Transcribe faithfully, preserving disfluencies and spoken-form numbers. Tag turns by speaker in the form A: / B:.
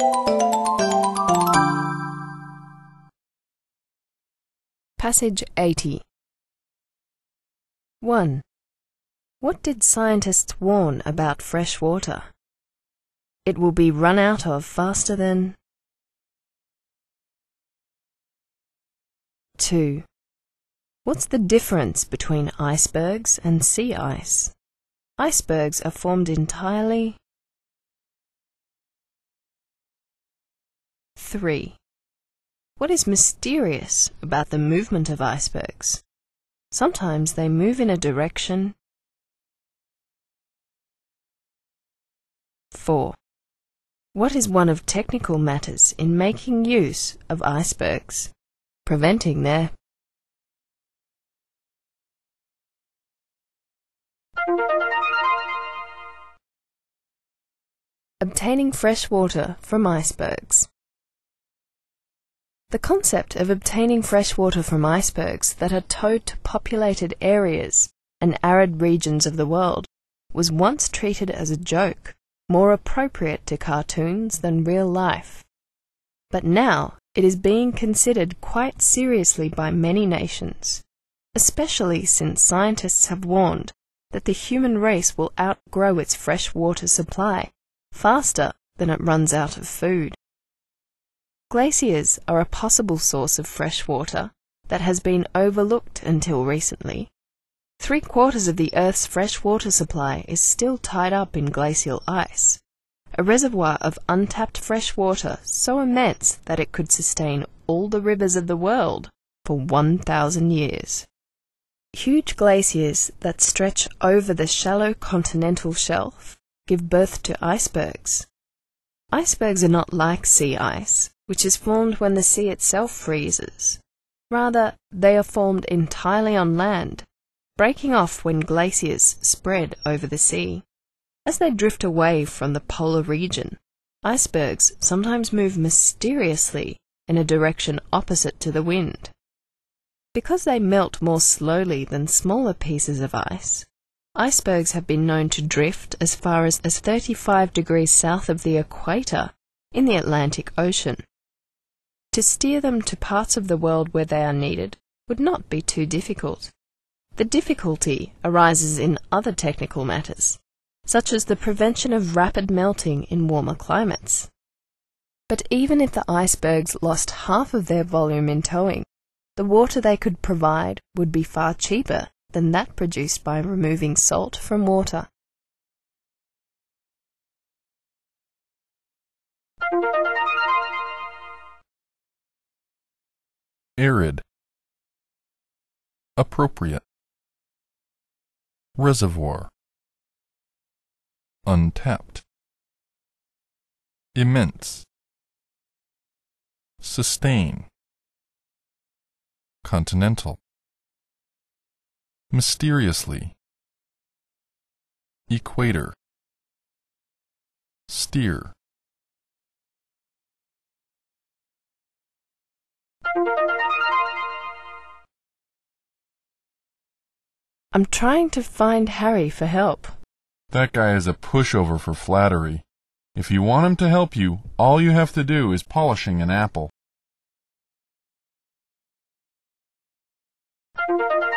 A: Passage eighty. one. What did scientists warn about fresh water? It will be run out of faster than... two. What's the difference between icebergs and sea ice? Icebergs are formed entirely... three. What is mysterious about the movement of icebergs? Sometimes they move in a direction... four. What is one of technical matters in making use of icebergs? Preventing their... Obtaining fresh water from icebergs. The concept of obtaining fresh water from icebergs that are towed to populated areas and arid regions of the world was once treated as a joke, more appropriate to cartoons than real life. But now it is being considered quite seriously by many nations, especially since scientists have warned that the human race will outgrow its fresh water supply faster than it runs out of food. Glaciers are a possible source of fresh water that has been overlooked until recently. Three quarters of the Earth's fresh water supply is still tied up in glacial ice, a reservoir of untapped fresh water so immense that it could sustain all the rivers of the world for one thousand years. Huge glaciers that stretch over the shallow continental shelf give birth to icebergs. Icebergs are not like sea ice, which is formed when the sea itself freezes. Rather, they are formed entirely on land, breaking off when glaciers spread over the sea. As they drift away from the polar region, icebergs sometimes move mysteriously in a direction opposite to the wind. Because they melt more slowly than smaller pieces of ice, icebergs have been known to drift as far as, as thirty-five degrees south of the equator in the Atlantic Ocean. To steer them to parts of the world where they are needed would not be too difficult. The difficulty arises in other technical matters, such as the prevention of rapid melting in warmer climates. But even if the icebergs lost half of their volume in towing, the water they could provide would be far cheaper than that produced by removing salt from water.
B: Arid. Appropriate. Reservoir. Untapped. Immense. Sustain. Continental. Mysteriously. Equator. Steer.
A: I'm trying to find Harry for help.
B: That guy is a pushover for flattery. If you want him to help you, all you have to do is polishing an apple.